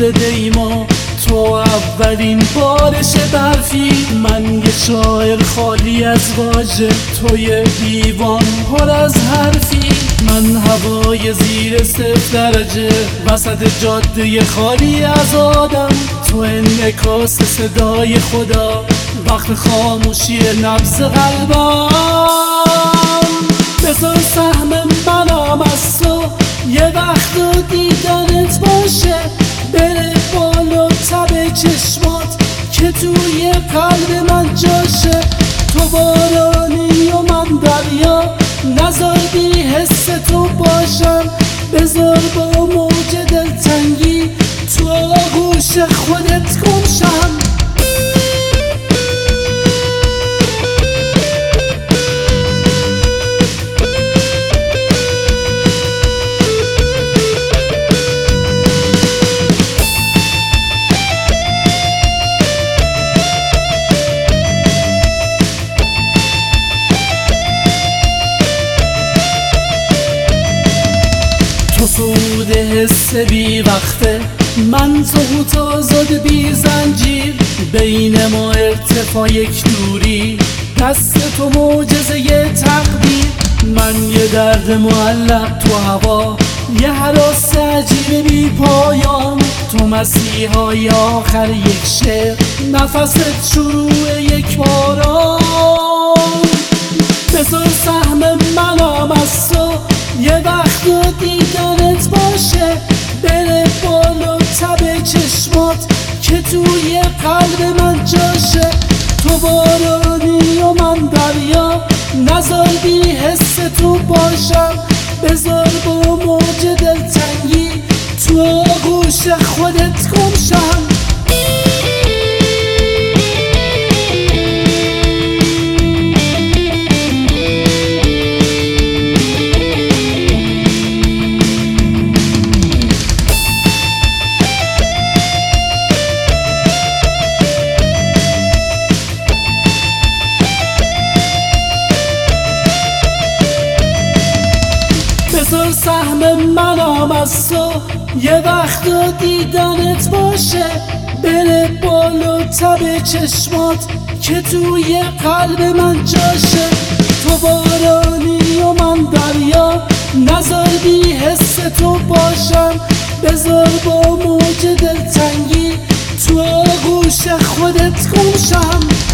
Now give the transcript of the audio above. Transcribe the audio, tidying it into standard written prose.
زده ای ما، تو اولین بارش برفی، من یه شاعر خالی از واژه، تو یه دیوان پر از حرفی. من هوای زیر 0 درجه وسط جاده خالی از آدم، تو انعکاس صدای خدا وقت خاموشی نبض قلبم. بذار سهم منم از تو یه وقت و دیدنت باشه، بره بالا تب چشمات که توی قلب من جاشه. تو بارانی و من دریا، نزادی حس تو باشم، بذار با موج دلتنگی تو آغوش خودت گم شم. تو سود حس بی وقته، من تو آزاد بی زنجیر، بین ما ارتفاع یک دوری، دست تو معجزه ی تقدیر. من یه درد معلق تو هوا، یه هراس عجیب بی پایان، تو مسیحای آخر یک شعر، نفست شروع یک باران. بذار سهم منم از تو یه وقت و دیدنت باشه، بره بالا تب چشمات که توی قلب من جاشه. تو بارانی و من دریا، نزادی حس تو باشم، بذار با موج دلتنگی تو آغوش خودت گم شم. بذار سهم منم از تو یه وقت و دیدنت باشه، بره بالا تب چشمات که توی قلب من جاشه. تو بارانی و من دریا، نزادی حس تو باشم، بذار با موج دلتنگی تو آغوش خودت گم شم.